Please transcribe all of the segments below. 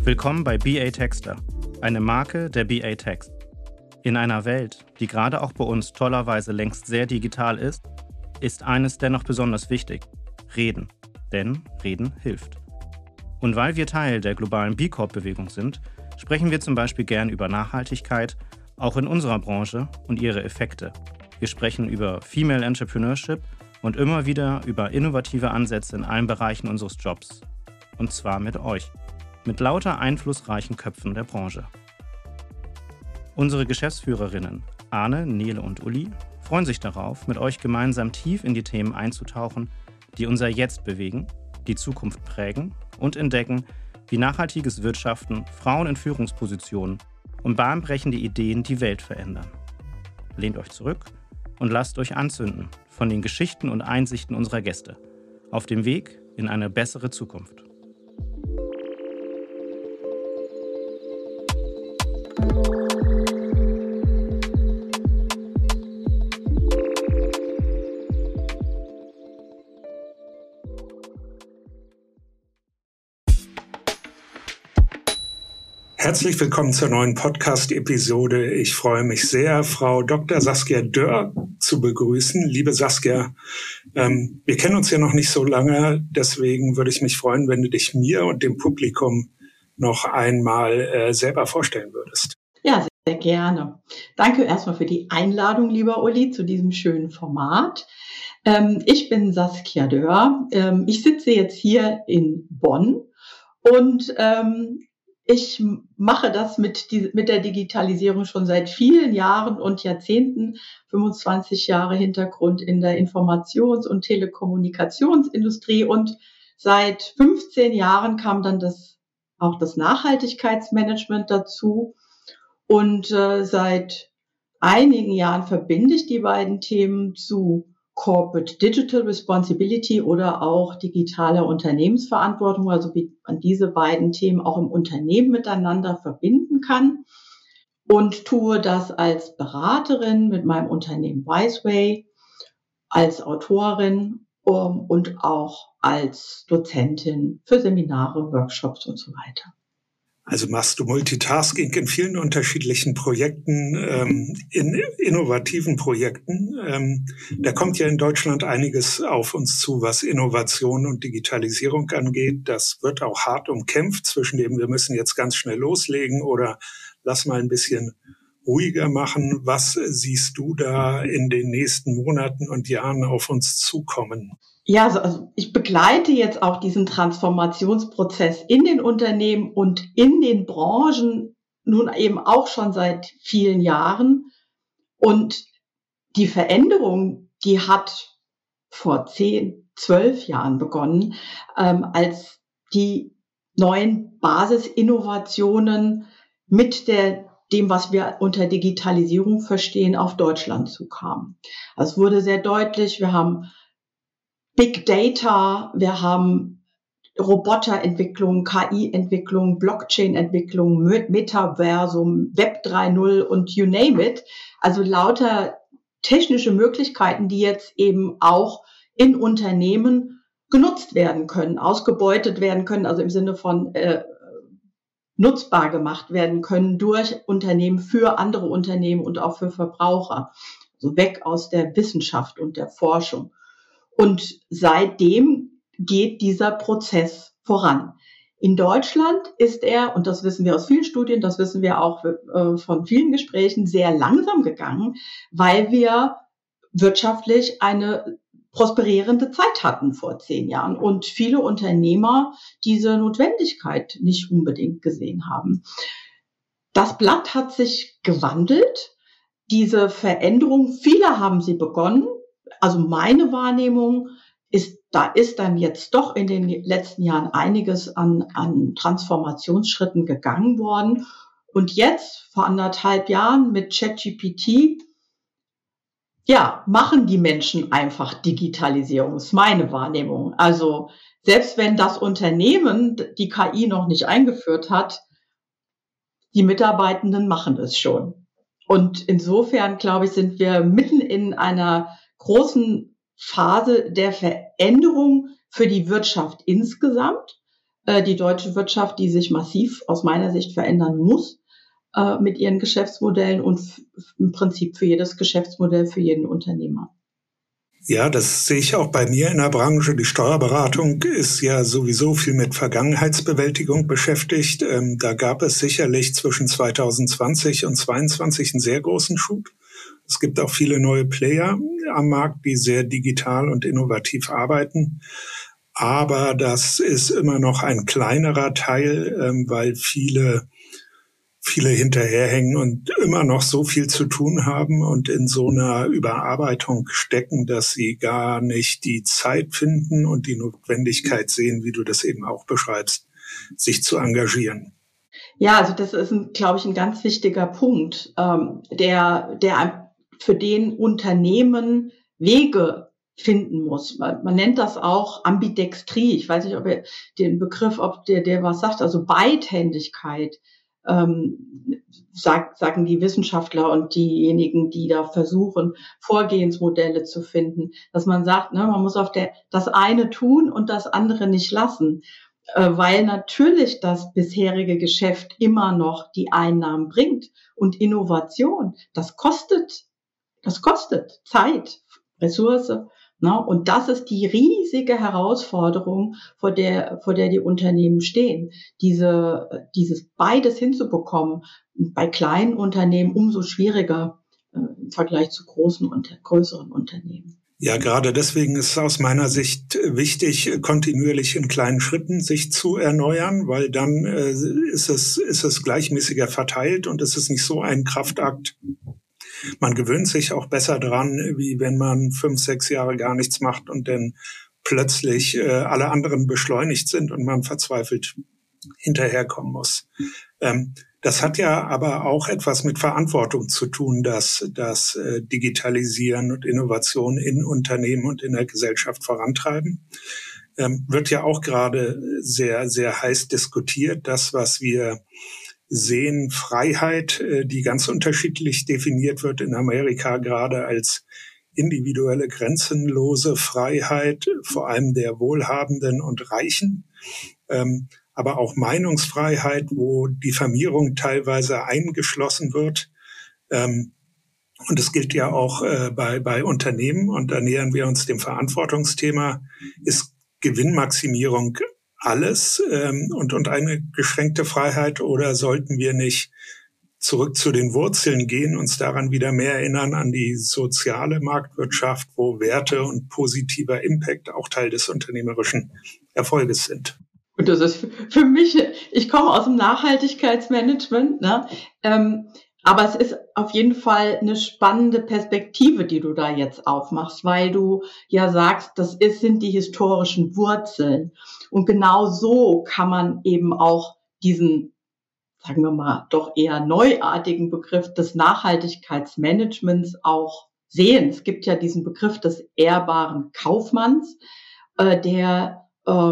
Willkommen bei BA Texter, eine Marke der BA Text. In einer Welt, die gerade auch bei uns tollerweise längst sehr digital ist eines dennoch besonders wichtig: Reden. Denn Reden hilft. Und weil wir Teil der globalen B Corp-Bewegung sind, sprechen wir zum Beispiel gern über Nachhaltigkeit, auch in unserer Branche und ihre Effekte. Wir sprechen über Female Entrepreneurship und immer wieder über innovative Ansätze in allen Bereichen unseres Jobs. Und zwar mit euch, mit lauter einflussreichen Köpfen der Branche. Unsere Geschäftsführerinnen Arne, Nele und Uli freuen sich darauf, mit euch gemeinsam tief in die Themen einzutauchen, die unser Jetzt bewegen, die Zukunft prägen und entdecken, wie nachhaltiges Wirtschaften, Frauen in Führungspositionen und bahnbrechende Ideen die Welt verändern. Lehnt euch zurück und lasst euch anzünden von den Geschichten und Einsichten unserer Gäste auf dem Weg in eine bessere Zukunft. Herzlich willkommen zur neuen Podcast-Episode. Ich freue mich sehr, Frau Dr. Saskia Dörr zu begrüßen. Liebe Saskia, wir kennen uns ja noch nicht so lange, deswegen würde ich mich freuen, wenn du dich mir und dem Publikum noch einmal selber vorstellen würdest. Ja, sehr gerne. Danke erstmal für die Einladung, lieber Uli, zu diesem schönen Format. Ich bin Saskia Dörr. Ich sitze jetzt hier in Bonn und ich mache das mit der Digitalisierung schon seit vielen Jahren und Jahrzehnten, 25 Jahre Hintergrund in der Informations- und Telekommunikationsindustrie, und seit 15 Jahren kam dann auch das Nachhaltigkeitsmanagement dazu, und seit einigen Jahren verbinde ich die beiden Themen zu Corporate Digital Responsibility oder auch digitaler Unternehmensverantwortung, also wie man diese beiden Themen auch im Unternehmen miteinander verbinden kann, und tue das als Beraterin mit meinem Unternehmen Wiseway, als Autorin und auch als Dozentin für Seminare, Workshops und so weiter. Also machst du Multitasking in vielen unterschiedlichen Projekten, in innovativen Projekten. Da kommt ja in Deutschland einiges auf uns zu, was Innovation und Digitalisierung angeht. Das wird auch hart umkämpft, zwischen dem wir müssen jetzt ganz schnell loslegen oder lass mal ein bisschen ruhiger machen. Was siehst du da in den nächsten Monaten und Jahren auf uns zukommen? Ja, also ich begleite jetzt auch diesen Transformationsprozess in den Unternehmen und in den Branchen nun eben auch schon seit vielen Jahren. Und die Veränderung, die hat vor 10, 12 Jahren begonnen, als die neuen Basisinnovationen mit dem, was wir unter Digitalisierung verstehen, auf Deutschland zukamen. Also es wurde sehr deutlich, wir haben Big Data, wir haben Roboterentwicklung, KI-Entwicklung, Blockchain-Entwicklung, Metaversum, Web 3.0 und you name it. Also lauter technische Möglichkeiten, die jetzt eben auch in Unternehmen genutzt werden können, ausgebeutet werden können, also im Sinne von nutzbar gemacht werden können durch Unternehmen, für andere Unternehmen und auch für Verbraucher. Also weg aus der Wissenschaft und der Forschung. Und seitdem geht dieser Prozess voran. In Deutschland ist er, und das wissen wir aus vielen Studien, das wissen wir auch von vielen Gesprächen, sehr langsam gegangen, weil wir wirtschaftlich eine prosperierende Zeit hatten vor 10 Jahren und viele Unternehmer diese Notwendigkeit nicht unbedingt gesehen haben. Das Blatt hat sich gewandelt, diese Veränderung, viele haben sie begonnen. Also meine Wahrnehmung ist, da ist dann jetzt doch in den letzten Jahren einiges an Transformationsschritten gegangen worden. Und jetzt, vor 1,5 Jahren mit ChatGPT, ja, machen die Menschen einfach Digitalisierung, ist meine Wahrnehmung. Also selbst wenn das Unternehmen die KI noch nicht eingeführt hat, die Mitarbeitenden machen es schon. Und insofern, glaube ich, sind wir mitten in einer großen Phase der Veränderung für die Wirtschaft insgesamt. die deutsche Wirtschaft, die sich massiv aus meiner Sicht verändern muss mit ihren Geschäftsmodellen und im Prinzip für jedes Geschäftsmodell, für jeden Unternehmer. Ja, das sehe ich auch bei mir in der Branche. Die Steuerberatung ist ja sowieso viel mit Vergangenheitsbewältigung beschäftigt. Da gab es sicherlich zwischen 2020 und 2022 einen sehr großen Schub. Es gibt auch viele neue Player am Markt, die sehr digital und innovativ arbeiten. Aber das ist immer noch ein kleinerer Teil, weil viele hinterherhängen und immer noch so viel zu tun haben und in so einer Überarbeitung stecken, dass sie gar nicht die Zeit finden und die Notwendigkeit sehen, wie du das eben auch beschreibst, sich zu engagieren. Ja, also das ist, glaube ich, ein ganz wichtiger Punkt, der für den Unternehmen Wege finden muss. Man nennt das auch Ambidextrie. Ich weiß nicht, ob ihr den Begriff, ob der was sagt, also Beidhändigkeit. Sagen die Wissenschaftler und diejenigen, die da versuchen, Vorgehensmodelle zu finden, dass man sagt, ne, man muss das eine tun und das andere nicht lassen, weil natürlich das bisherige Geschäft immer noch die Einnahmen bringt und Innovation, das kostet Zeit, Ressource. Ne? Und das ist die riesige Herausforderung, vor der die Unternehmen stehen, dieses beides hinzubekommen. Bei kleinen Unternehmen umso schwieriger im Vergleich zu größeren Unternehmen. Ja, gerade deswegen ist es aus meiner Sicht wichtig, kontinuierlich in kleinen Schritten sich zu erneuern, weil dann ist es gleichmäßiger verteilt und es ist nicht so ein Kraftakt. Man gewöhnt sich auch besser dran, wie wenn man 5, 6 Jahre gar nichts macht und dann plötzlich alle anderen beschleunigt sind und man verzweifelt hinterherkommen muss. Das hat ja aber auch etwas mit Verantwortung zu tun, dass das Digitalisieren und Innovation in Unternehmen und in der Gesellschaft vorantreiben. Wird ja auch gerade sehr, sehr heiß diskutiert. Das, was wir sehen, Freiheit, die ganz unterschiedlich definiert wird in Amerika, gerade als individuelle, grenzenlose Freiheit, vor allem der Wohlhabenden und Reichen, aber auch Meinungsfreiheit, wo Diffamierung teilweise eingeschlossen wird. Und es gilt ja auch bei Unternehmen, und da nähern wir uns dem Verantwortungsthema, ist Gewinnmaximierung alles und eine beschränkte Freiheit, oder sollten wir nicht zurück zu den Wurzeln gehen, uns daran wieder mehr erinnern an die soziale Marktwirtschaft, wo Werte und positiver Impact auch Teil des unternehmerischen Erfolges sind? Und das ist für mich, ich komme aus dem Nachhaltigkeitsmanagement, ne? Aber es ist auf jeden Fall eine spannende Perspektive, die du da jetzt aufmachst, weil du ja sagst, sind die historischen Wurzeln. Und genau so kann man eben auch diesen, sagen wir mal, doch eher neuartigen Begriff des Nachhaltigkeitsmanagements auch sehen. Es gibt ja diesen Begriff des ehrbaren Kaufmanns, der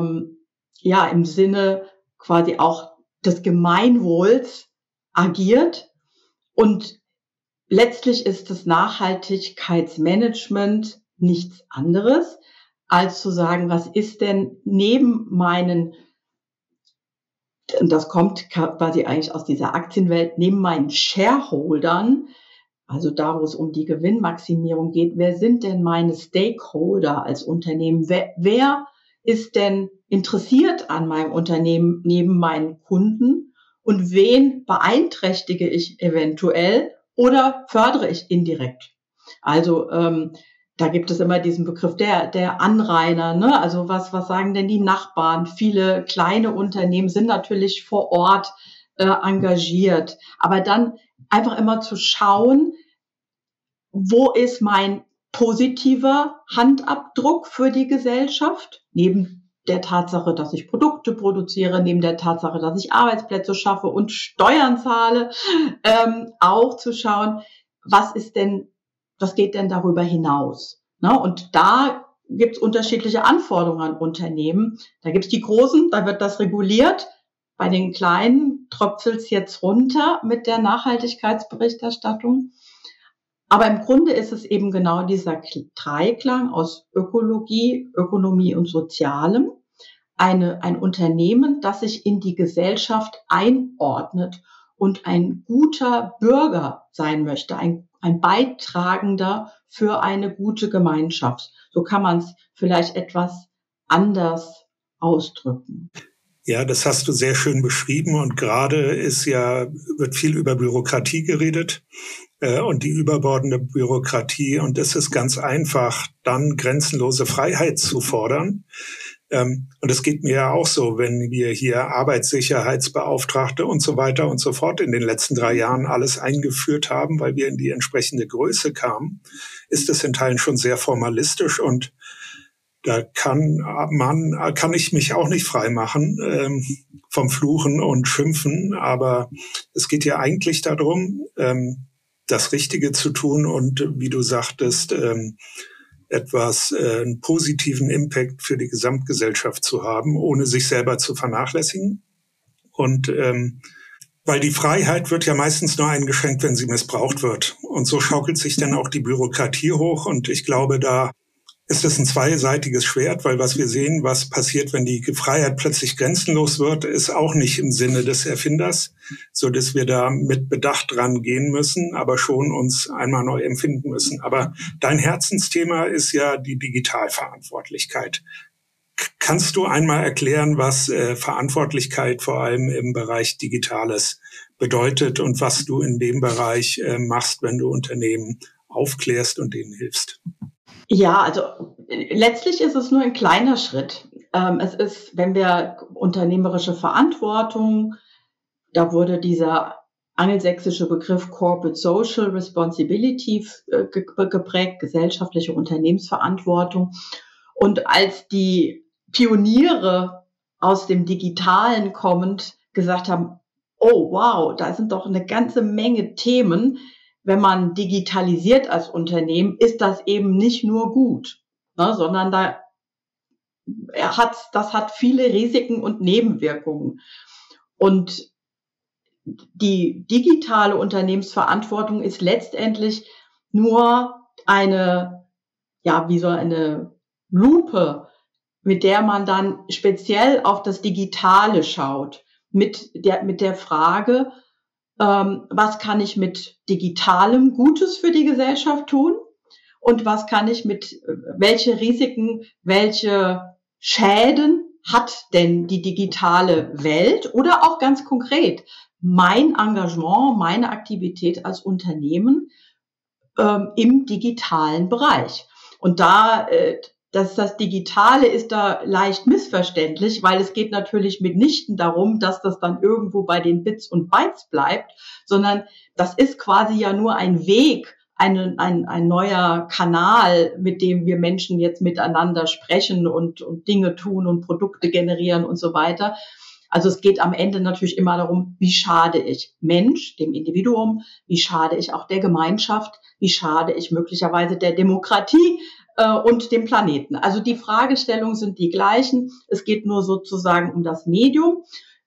ja im Sinne quasi auch des Gemeinwohls agiert. Und letztlich ist das Nachhaltigkeitsmanagement nichts anderes, als zu sagen, was ist denn neben meinen, und das kommt quasi eigentlich aus dieser Aktienwelt, neben meinen Shareholdern, also da, wo es um die Gewinnmaximierung geht, wer sind denn meine Stakeholder als Unternehmen? Wer ist denn interessiert an meinem Unternehmen neben meinen Kunden? Und wen beeinträchtige ich eventuell oder fördere ich indirekt? Also da gibt es immer diesen Begriff der Anrainer, ne? Also was sagen denn die Nachbarn? Viele kleine Unternehmen sind natürlich vor Ort engagiert, aber dann einfach immer zu schauen, wo ist mein positiver Handabdruck für die Gesellschaft, neben der Tatsache, dass ich Produkte produziere, neben der Tatsache, dass ich Arbeitsplätze schaffe und Steuern zahle, auch zu schauen, was geht denn darüber hinaus? Ne? Und da gibt es unterschiedliche Anforderungen an Unternehmen. Da gibt es die Großen, da wird das reguliert. Bei den Kleinen tröpfelt es jetzt runter mit der Nachhaltigkeitsberichterstattung. Aber im Grunde ist es eben genau dieser Dreiklang aus Ökologie, Ökonomie und Sozialem. ein Unternehmen, das sich in die Gesellschaft einordnet und ein guter Bürger sein möchte, ein Beitragender für eine gute Gemeinschaft. So kann man es vielleicht etwas anders ausdrücken. Ja, das hast du sehr schön beschrieben und gerade wird viel über Bürokratie geredet und die überbordende Bürokratie und es ist ganz einfach, dann grenzenlose Freiheit zu fordern. Und es geht mir ja auch so, wenn wir hier Arbeitssicherheitsbeauftragte und so weiter und so fort in den letzten 3 Jahren alles eingeführt haben, weil wir in die entsprechende Größe kamen, ist es in Teilen schon sehr formalistisch und da kann ich mich auch nicht frei machen vom Fluchen und Schimpfen, aber es geht ja eigentlich darum, das Richtige zu tun und wie du sagtest, einen positiven Impact für die Gesamtgesellschaft zu haben, ohne sich selber zu vernachlässigen. Und weil die Freiheit wird ja meistens nur eingeschränkt, wenn sie missbraucht wird. Und so schaukelt sich dann auch die Bürokratie hoch. Und ich glaube, da ist es ein zweiseitiges Schwert, weil was wir sehen, was passiert, wenn die Freiheit plötzlich grenzenlos wird, ist auch nicht im Sinne des Erfinders, so dass wir da mit Bedacht dran gehen müssen, aber schon uns einmal neu empfinden müssen. Aber dein Herzensthema ist ja die Digitalverantwortlichkeit. Kannst du einmal erklären, was Verantwortlichkeit vor allem im Bereich Digitales bedeutet und was du in dem Bereich machst, wenn du Unternehmen aufklärst und denen hilfst? Ja, also letztlich ist es nur ein kleiner Schritt. Es ist, wenn wir unternehmerische Verantwortung, da wurde dieser angelsächsische Begriff Corporate Social Responsibility geprägt, gesellschaftliche Unternehmensverantwortung. Und als die Pioniere aus dem Digitalen kommend gesagt haben, oh wow, da sind doch eine ganze Menge Themen, wenn man digitalisiert als Unternehmen, ist das eben nicht nur gut, ne, sondern das hat viele Risiken und Nebenwirkungen. Und die digitale Unternehmensverantwortung ist letztendlich nur eine Lupe, mit der man dann speziell auf das Digitale schaut, mit der Frage, was kann ich mit Digitalem Gutes für die Gesellschaft tun und was kann ich welche Risiken, welche Schäden hat denn die digitale Welt oder auch ganz konkret mein Engagement, meine Aktivität als Unternehmen im digitalen Bereich. Und das Digitale ist da leicht missverständlich, weil es geht natürlich mitnichten darum, dass das dann irgendwo bei den Bits und Bytes bleibt, sondern das ist quasi ja nur ein Weg, ein neuer Kanal, mit dem wir Menschen jetzt miteinander sprechen und Dinge tun und Produkte generieren und so weiter. Also es geht am Ende natürlich immer darum, wie schade ich Mensch, dem Individuum, wie schade ich auch der Gemeinschaft, wie schade ich möglicherweise der Demokratie und dem Planeten. Also die Fragestellungen sind die gleichen. Es geht nur sozusagen um das Medium.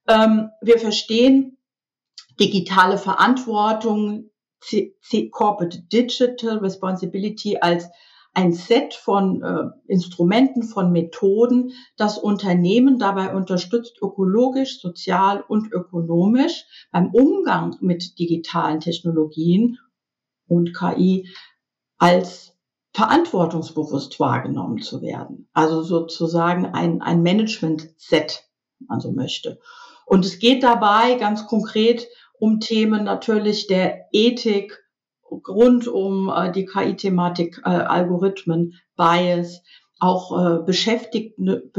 Wir verstehen digitale Verantwortung, Corporate Digital Responsibility als ein Set von Instrumenten, von Methoden, das Unternehmen dabei unterstützt, ökologisch, sozial und ökonomisch beim Umgang mit digitalen Technologien und KI als verantwortungsbewusst wahrgenommen zu werden. Also sozusagen ein Management-Set, wenn man so möchte. Und es geht dabei ganz konkret um Themen natürlich der Ethik rund um die KI-Thematik, Algorithmen, Bias, auch Beschäftigte,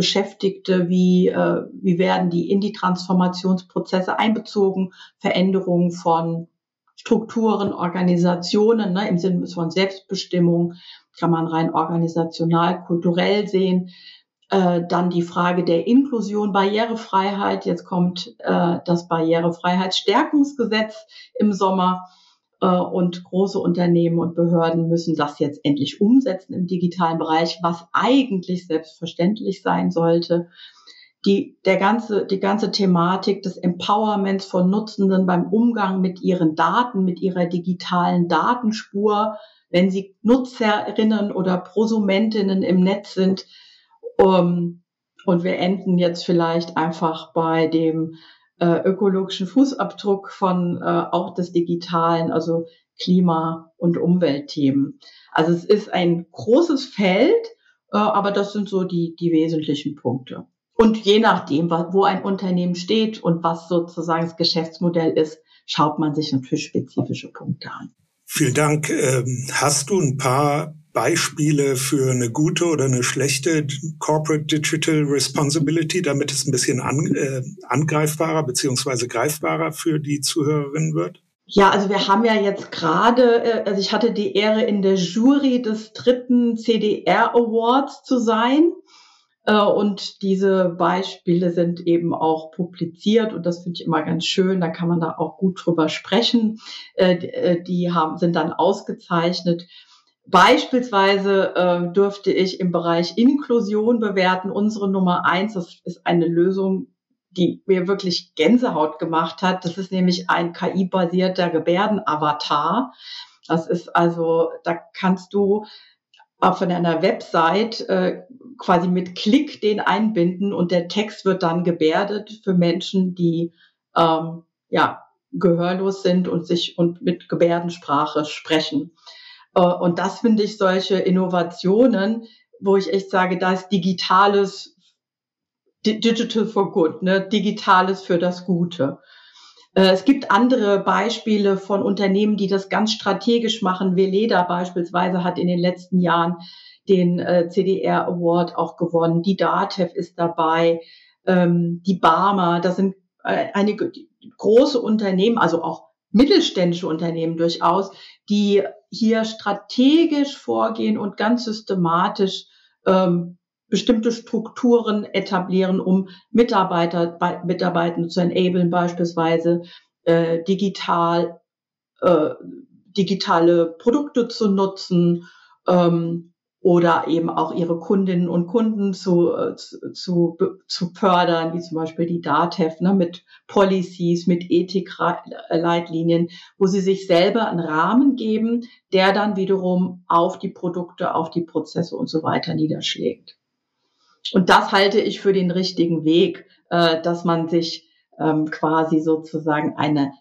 wie werden die in die Transformationsprozesse einbezogen, Veränderungen von Strukturen, Organisationen, ne, im Sinne von Selbstbestimmung, kann man rein organisational, kulturell sehen. Dann die Frage der Inklusion, Barrierefreiheit. Jetzt kommt das Barrierefreiheitsstärkungsgesetz im Sommer und große Unternehmen und Behörden müssen das jetzt endlich umsetzen im digitalen Bereich, was eigentlich selbstverständlich sein sollte. Die ganze Thematik des Empowerments von Nutzenden beim Umgang mit ihren Daten, mit ihrer digitalen Datenspur, wenn sie Nutzerinnen oder Prosumentinnen im Netz sind. Und und wir enden jetzt vielleicht einfach bei dem ökologischen Fußabdruck von auch des Digitalen, also Klima- und Umweltthemen. Also es ist ein großes Feld, aber das sind so die wesentlichen Punkte. Und je nachdem, wo ein Unternehmen steht und was sozusagen das Geschäftsmodell ist, schaut man sich natürlich spezifische Punkte an. Vielen Dank. Hast du ein paar Beispiele für eine gute oder eine schlechte Corporate Digital Responsibility, damit es ein bisschen angreifbarer bzw. greifbarer für die Zuhörerinnen wird? Ja, also wir haben ja jetzt gerade, also ich hatte die Ehre, in der Jury des 3. CDR Awards zu sein. Und diese Beispiele sind eben auch publiziert und das finde ich immer ganz schön. Da kann man da auch gut drüber sprechen. Die sind dann ausgezeichnet. Beispielsweise dürfte ich im Bereich Inklusion bewerten. Unsere Nummer 1, das ist eine Lösung, die mir wirklich Gänsehaut gemacht hat. Das ist nämlich ein KI-basierter Gebärdenavatar. Das ist also, da kannst du von einer Website quasi mit Klick den einbinden und der Text wird dann gebärdet für Menschen, die gehörlos sind und mit Gebärdensprache sprechen. Und das finde ich solche Innovationen, wo ich echt sage, da ist Digitales, Digital for Good, ne? Digitales für das Gute. Es gibt andere Beispiele von Unternehmen, die das ganz strategisch machen. Veleda beispielsweise hat in den letzten Jahren den CDR Award auch gewonnen. Die DATEV ist dabei, die Barmer. Das sind einige große Unternehmen, also auch mittelständische Unternehmen durchaus, die hier strategisch vorgehen und ganz systematisch bestimmte Strukturen etablieren, um Mitarbeitende zu enablen, beispielsweise digitale Produkte zu nutzen oder eben auch ihre Kundinnen und Kunden zu fördern, wie zum Beispiel die DATEV, ne, mit Policies, mit Ethikleitlinien, wo sie sich selber einen Rahmen geben, der dann wiederum auf die Produkte, auf die Prozesse und so weiter niederschlägt. Und das halte ich für den richtigen Weg, dass man sich quasi sozusagen einen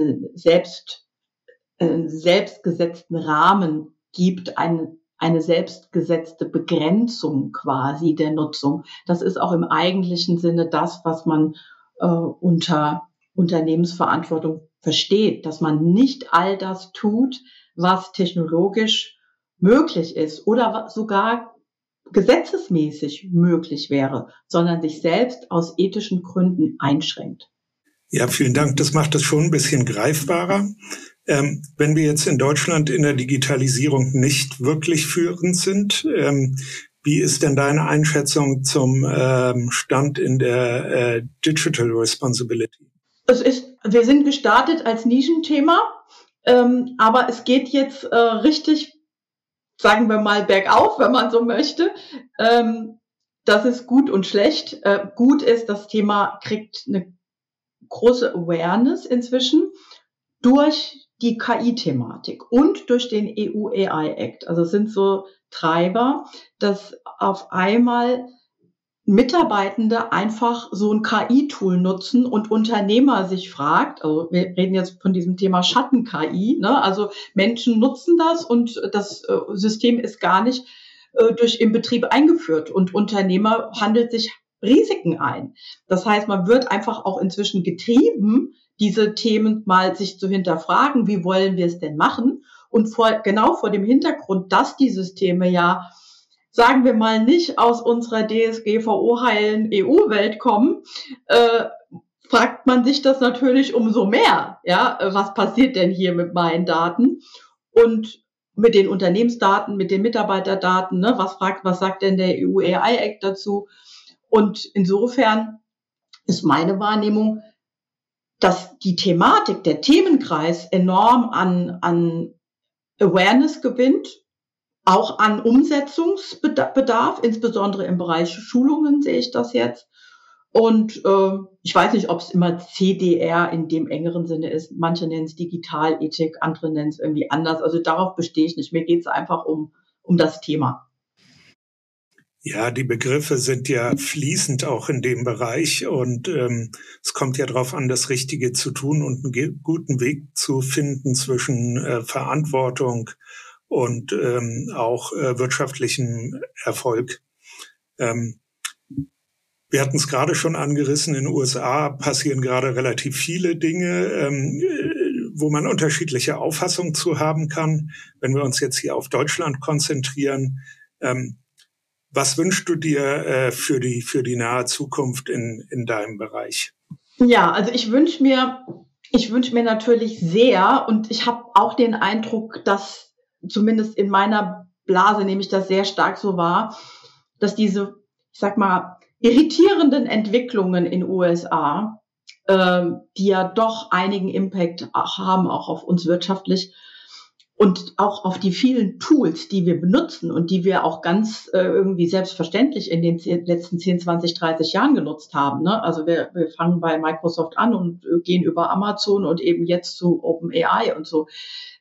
selbstgesetzten Rahmen gibt, eine selbstgesetzte Begrenzung quasi der Nutzung. Das ist auch im eigentlichen Sinne das, was man unter Unternehmensverantwortung versteht, dass man nicht all das tut, was technologisch möglich ist oder sogar gesetzesmäßig möglich wäre, sondern sich selbst aus ethischen Gründen einschränkt. Ja, vielen Dank. Das macht es schon ein bisschen greifbarer. Wenn wir jetzt in Deutschland in der Digitalisierung nicht wirklich führend sind, wie ist denn deine Einschätzung zum Stand in der Digital Responsibility? Wir sind gestartet als Nischenthema, aber es geht jetzt richtig, sagen wir mal, bergauf, wenn man so möchte. Das ist gut und schlecht. Gut ist, das Thema kriegt eine große Awareness inzwischen durch die KI-Thematik und durch den EU AI Act. Also es sind so Treiber, dass auf einmal Mitarbeitende einfach so ein KI-Tool nutzen und Unternehmer sich fragt, also wir reden jetzt von diesem Thema Schatten-KI, ne? Also Menschen nutzen das und das System ist gar nicht im Betrieb eingeführt und Unternehmer handelt sich Risiken ein. Das heißt, man wird einfach auch inzwischen getrieben, diese Themen mal sich zu hinterfragen, wie wollen wir es denn machen? Und genau vor dem Hintergrund, dass die Systeme ja, sagen wir mal, nicht aus unserer DSGVO-heilen EU-Welt kommen, fragt man sich das natürlich umso mehr. Ja, was passiert denn hier mit meinen Daten? Und mit den Unternehmensdaten, mit den Mitarbeiterdaten, ne? Was sagt denn der EU AI Act dazu? Und insofern ist meine Wahrnehmung, dass die Thematik, der Themenkreis enorm an Awareness gewinnt, auch an Umsetzungsbedarf, insbesondere im Bereich Schulungen sehe ich das jetzt. Und ich weiß nicht, ob es immer CDR in dem engeren Sinne ist. Manche nennen es Digitalethik, andere nennen es irgendwie anders. Also darauf bestehe ich nicht. Mir geht es einfach um das Thema. Ja, die Begriffe sind ja fließend auch in dem Bereich und es kommt ja darauf an, das Richtige zu tun und einen guten Weg zu finden zwischen Verantwortung und auch wirtschaftlichem Erfolg. Wir hatten es gerade schon angerissen, in den USA passieren gerade relativ viele Dinge, wo man unterschiedliche Auffassungen zu haben kann. Wenn wir uns jetzt hier auf Deutschland konzentrieren, was wünschst du dir für die nahe Zukunft in deinem Bereich? Ja, also ich wünsche mir natürlich sehr, und ich habe auch den Eindruck, dass zumindest in meiner Blase nehme ich das sehr stark so wahr, dass diese, ich sag mal, irritierenden Entwicklungen in USA, die ja doch einigen Impact auch haben, auch auf uns wirtschaftlich und auch auf die vielen Tools, die wir benutzen und die wir auch ganz irgendwie selbstverständlich in den letzten 10, 20, 30 Jahren genutzt haben. Ne? Also wir fangen bei Microsoft an und gehen über Amazon und eben jetzt zu OpenAI und so.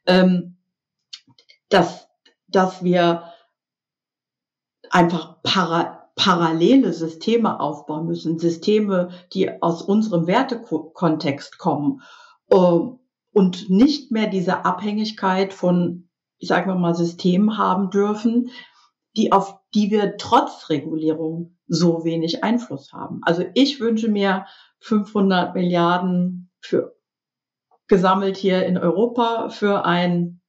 Dass wir einfach parallele Systeme aufbauen müssen, Systeme, die aus unserem Wertekontext kommen, und nicht mehr diese Abhängigkeit von, ich sage mal, Systemen haben dürfen, auf die wir trotz Regulierung so wenig Einfluss haben. Also ich wünsche mir 500 Milliarden gesammelt hier in Europa für eine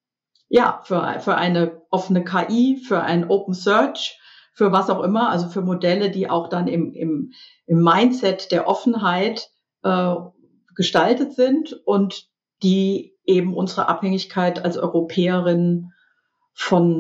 offene KI, für ein Open Search, für was auch immer, also für Modelle, die auch dann im Mindset der Offenheit gestaltet sind und die eben unsere Abhängigkeit als Europäerin von,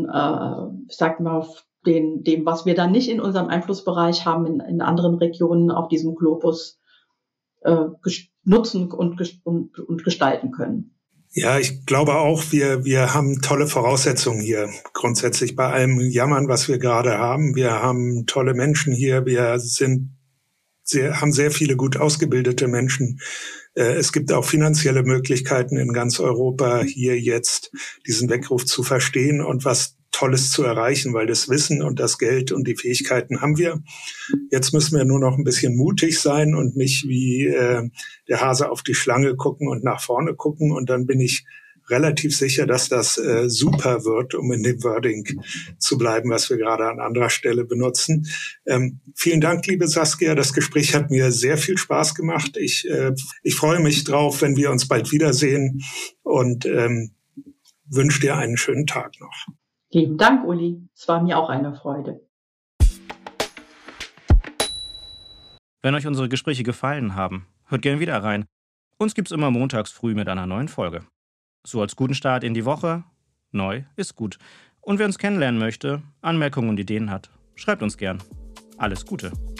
dem, was wir dann nicht in unserem Einflussbereich haben, in anderen Regionen auf diesem Globus nutzen und gestalten können. Ja, ich glaube auch, wir haben tolle Voraussetzungen hier. Grundsätzlich bei allem Jammern, was wir gerade haben. Wir haben tolle Menschen hier. Wir haben sehr viele gut ausgebildete Menschen. Es gibt auch finanzielle Möglichkeiten in ganz Europa, hier jetzt diesen Weckruf zu verstehen und was Tolles zu erreichen, weil das Wissen und das Geld und die Fähigkeiten haben wir. Jetzt müssen wir nur noch ein bisschen mutig sein und nicht wie der Hase auf die Schlange gucken und nach vorne gucken. Und dann bin ich relativ sicher, dass das super wird, um in dem Wording zu bleiben, was wir gerade an anderer Stelle benutzen. Vielen Dank, liebe Saskia. Das Gespräch hat mir sehr viel Spaß gemacht. Ich freue mich drauf, wenn wir uns bald wiedersehen und wünsche dir einen schönen Tag noch. Lieben Dank, Uli. Es war mir auch eine Freude. Wenn euch unsere Gespräche gefallen haben, hört gerne wieder rein. Uns gibt's immer montags früh mit einer neuen Folge. So als guten Start in die Woche. Neu ist gut. Und wer uns kennenlernen möchte, Anmerkungen und Ideen hat, schreibt uns gern. Alles Gute.